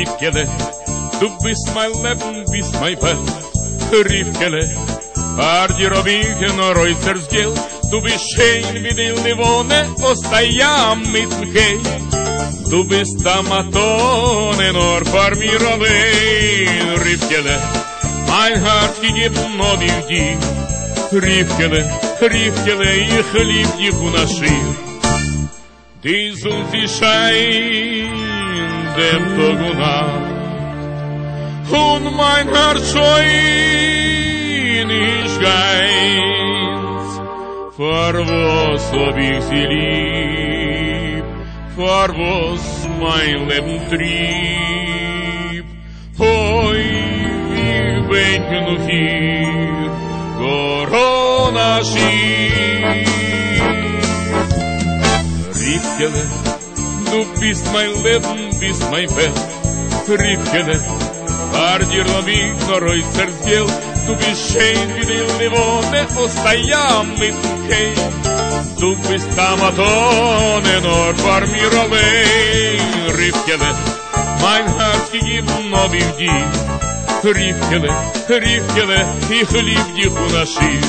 Riefkele, du bist mein Leben, bist mein Bett. Riefkele, par dir обиген ройцерсгел, du bist schön wie die Livone, постоям mit Kei. Du bist Amatone, nur par mir allein. Riefkele, mein Herz gegeben nur dir dir. Riefkele, Riefkele, ich lieb dich unaschier. Die Sonne scheint dem Tag und Nacht, und mein Herz scheint nicht ganz. Vor was hab ich sie lieb, vor was mein Leben trieb. Hoi, ich bin noch hier, Corona-Schiff. Riefkele, du bist mein Leben, bist mein Bett. Riefkele, par dir любви, порой сердцел, du bist schön wie die Livone, постоям mit Kei. Du bist Amatone, nur par mir allein. Riefkele, mein Herz gegeben nur für dich. Riefkele, Riefkele, ich lieb dich unaschier.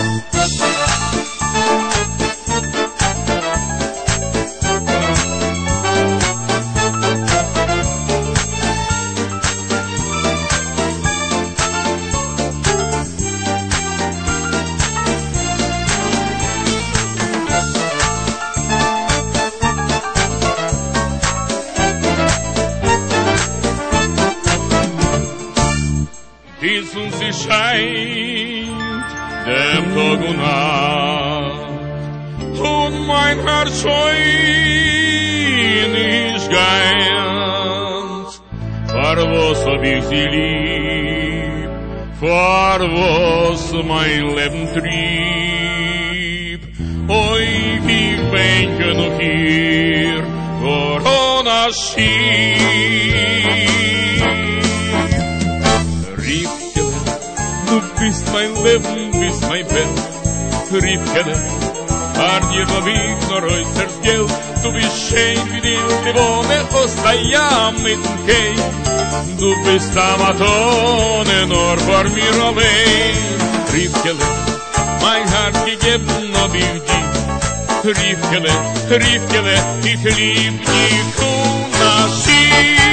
Die Sonne scheint dem Tag und Nacht, und mein Herz scheint nicht ganz. Vor was hab ich sie lieb, vor was mein Leben trieb. Oi, ich bin noch hier, Corona-Schiff. Du bist mein Leben, bist mein Bett. Riefkele, par dir любви, nur äußerst du bist schön wie die Livone, постоям mit Kei. Du bist Amatone, nur vor mir allein. Riefkele, mein Herz gegeben nur für dich. Riefkele, Riefkele, ich lieb dich unaschier.